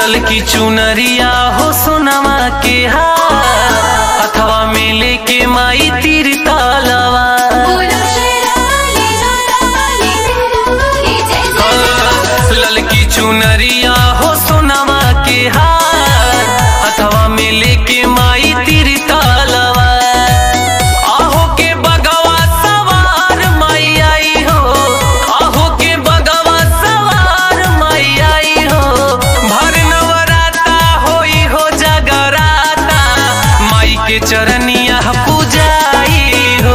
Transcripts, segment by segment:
ललकी चुनरिया हो सोनमा के हार, अथवा में लेके माई तीर तालवा। ललकी चुनरिया हो सोनमा के हार, अथवा में लेके माई तीर तालवा। आहो के बगवा सवार माई आई हो, आहो के बगवा सवार माई आई हो। भर नवराता होई हो जगराता, माई के चरनिया पूजाई हो।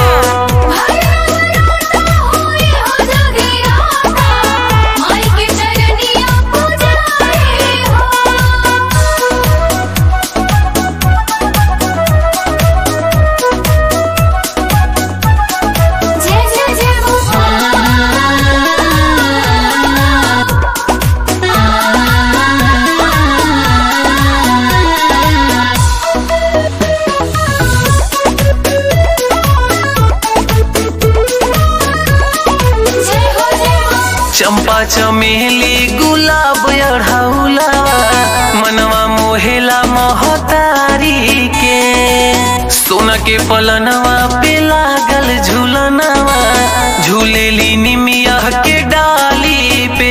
चंपा चमेली गुलाब अढ़ौला, मनवा मोहेला महतारी के। सोना के पलनवा पे लागल झूलनवा, झूलेली निमिया के डाली पे।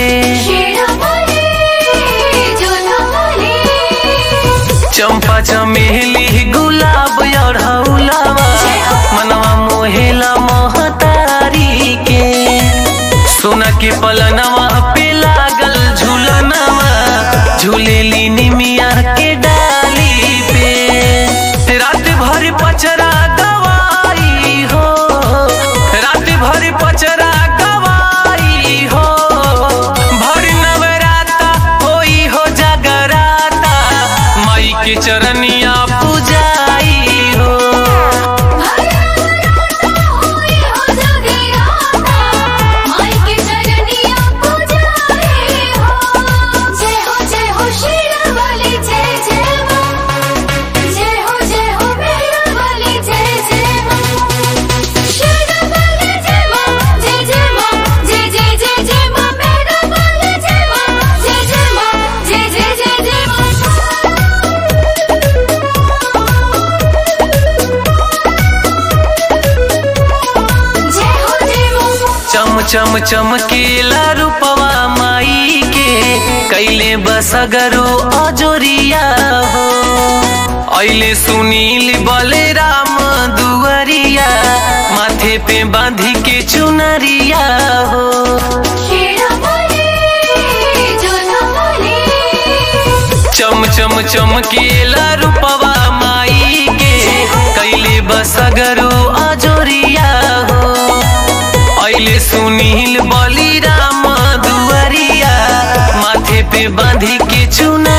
चंपा चमेली गुलाब अढ़ौलावा, मनवा मोहेला महतारी के। सोना के पलनवा पे लागल झूलनवा, झूलेली निमिया के डाली पे। रात भर पचरा गवाई हो, रात भर पचरा गवाई हो। भर नवराता होई हो जगराता, माई के चरनिया पूजाई हो। चम चम चमकेला रूपवा माई के, कैले बसगरो अजोरिया हो। ऐले सुनील बलराम दुआरिया, माथे पे बांधी के चुनरिया हो। चम चम चमकेला रूपवा माई के, कैले बसगरो अजोरिया हो। ऐले सुनील बलराम दुआरिया, माथे पे बांधी के चुना